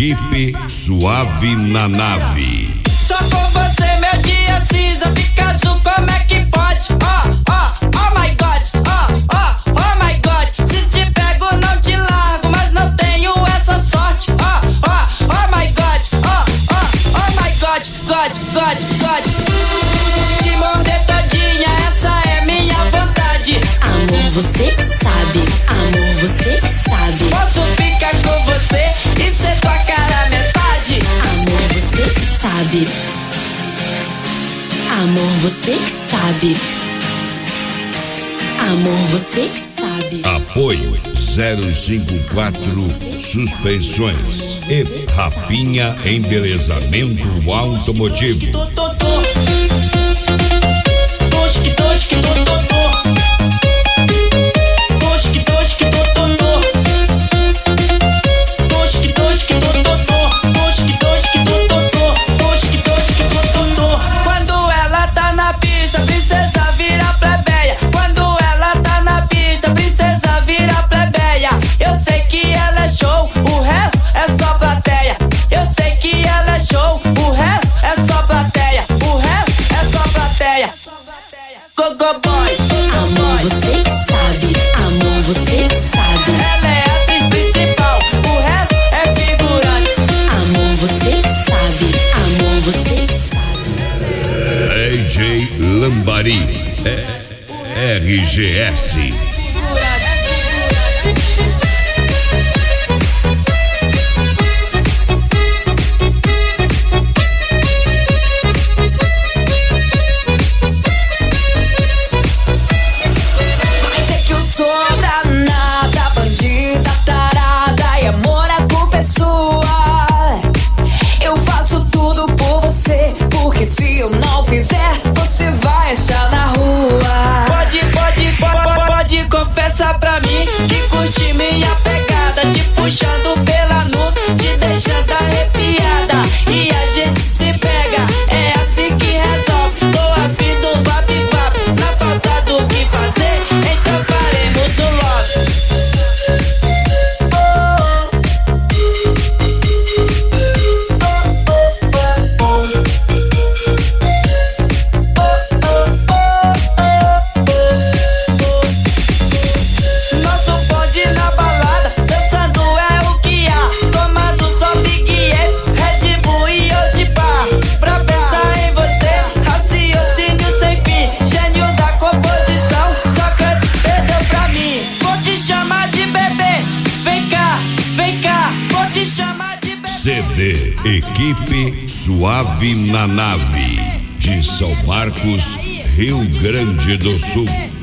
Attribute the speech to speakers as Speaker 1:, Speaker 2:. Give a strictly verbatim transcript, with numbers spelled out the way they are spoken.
Speaker 1: Equipe Suave na Nave.
Speaker 2: Só com você meu dia cinza fica azul, como é que pode? Oh, oh, oh my God, oh, oh, oh my God. Se te pego não te largo, mas não tenho essa sorte. Oh, oh, oh my God, oh, oh, oh my God, God, God, God. Te morder todinha, essa é minha vontade.
Speaker 3: Amor, você que sabe, amor, você que sabe.
Speaker 2: Posso ficar com você e ser tua cara metade.
Speaker 3: Amor, você que sabe. Amor, você que sabe. Amor, você que sabe.
Speaker 1: Apoio zero cinco quatro Suspensões e Rapinha Embelezamento Automotivo.
Speaker 2: Tosque, tosque, tototô. Tosque, tosque, tototô. Tosque, tosque, tototô. Tosque, tosque, tototô. Tosque, tosque, tototô. Quando ela tá na pista, princesa vira plebeia. Quando ela tá na pista, princesa vira plebeia. Eu sei que ela é show, o resto é só plateia. Eu sei que ela é show, o resto é só plateia. O resto é só plateia. Gogo boy,
Speaker 3: amor, você que sabe. Amor, você que sabe.
Speaker 2: ela é a atriz principal, o resto é figurante.
Speaker 3: Amor, você que sabe. Amor, você que sabe.
Speaker 1: D J Lambari, é R G S.
Speaker 4: Mas é que eu sou danada, bandida, tarada, e amor, a culpa é sua. Eu faço tudo por você, porque se eu não fizer, você vai achar na rua.
Speaker 2: Pode, pode, pode, pode, confessa pra mim que curte minha pegada, te puxando pela nuca, te deixando arrepiada. E a gente se pega, é assim que resolve. Tô a fim do vap vap, na falta do que fazer, então faremos o love. Nosso bonde na balada, dançando é o que há. Tomando só Big E, Red Bull e Old Bar. Pra pensar em você, raciocínio sem fim. Gênio da composição, Sócrates perdeu pra mim. Vou te chamar de bebê, vem cá, vem cá. Vou te chamar de bebê.
Speaker 1: C D Equipe Suave na Nave, de São Marcos, Rio Grande do Sul.